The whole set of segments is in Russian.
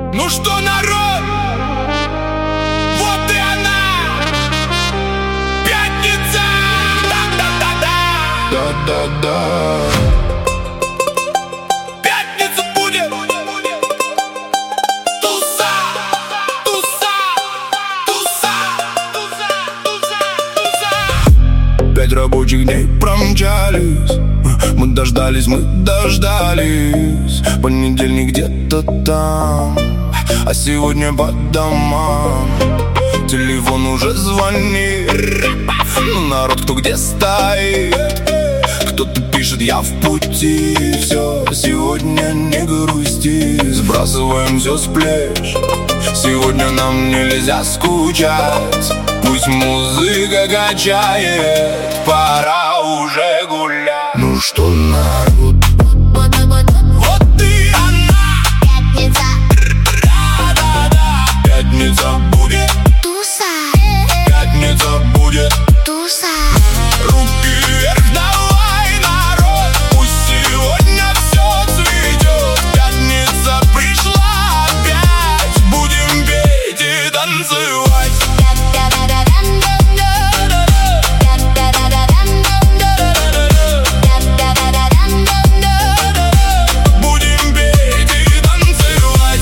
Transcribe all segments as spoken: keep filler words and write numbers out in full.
Ну что, народ, вот и она, пятница! Да-да-да-да! Да-да-да! Пятница будет! Туса! Туса! Туса! Туса! Туса! Туса! Пять рабочих дней промчались, мы дождались, мы дождались. Понедельник где-то там, а сегодня по домам. Телефон уже звонит, ну народ кто где стоит. Кто-то пишет, я в пути. Все, сегодня не грусти, сбрасываем все с плеч. Сегодня нам нельзя скучать. Пусть музыка качает, пора уже гулять. Ну что, народ, вот и она, пятница, да-да-да. Пятница будет, туса, пятница будет, туса. руки вверх, давай, народ. Пусть сегодня все цветет. Пятница пришла опять, будем петь и танцевать. Будем петь и танцевать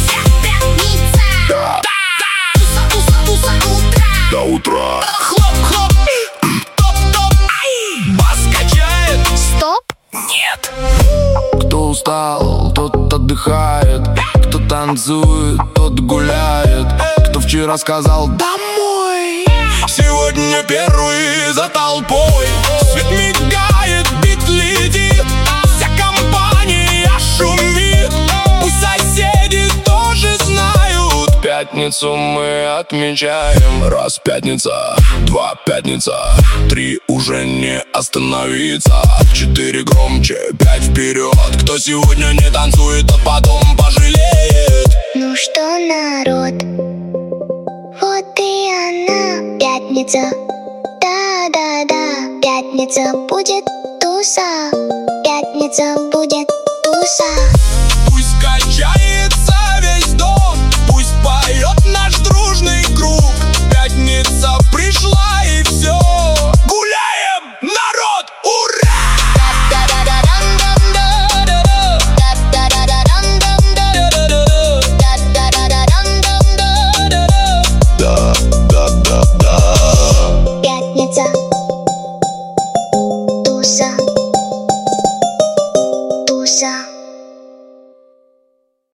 до утра. Хлоп-хлоп, топ-топ, бас качает. Стоп. Нет. Кто устал, тот отдыхает. Кто танцует, тот гуляет. Кто вчера сказал домой, Сегодня первый за толпой. Свет мигает, бит летит, вся компания шумит. Пусть соседи тоже знают. пятницу мы отмечаем. Раз пятница, два пятница, три уже не остановиться. Четыре громче, пять вперед. Кто сегодня не танцует, тот потом пожалеет. Ну что, народ, вот и она, пятница. Да-да-да, пятница будет туса. Пятница будет туса.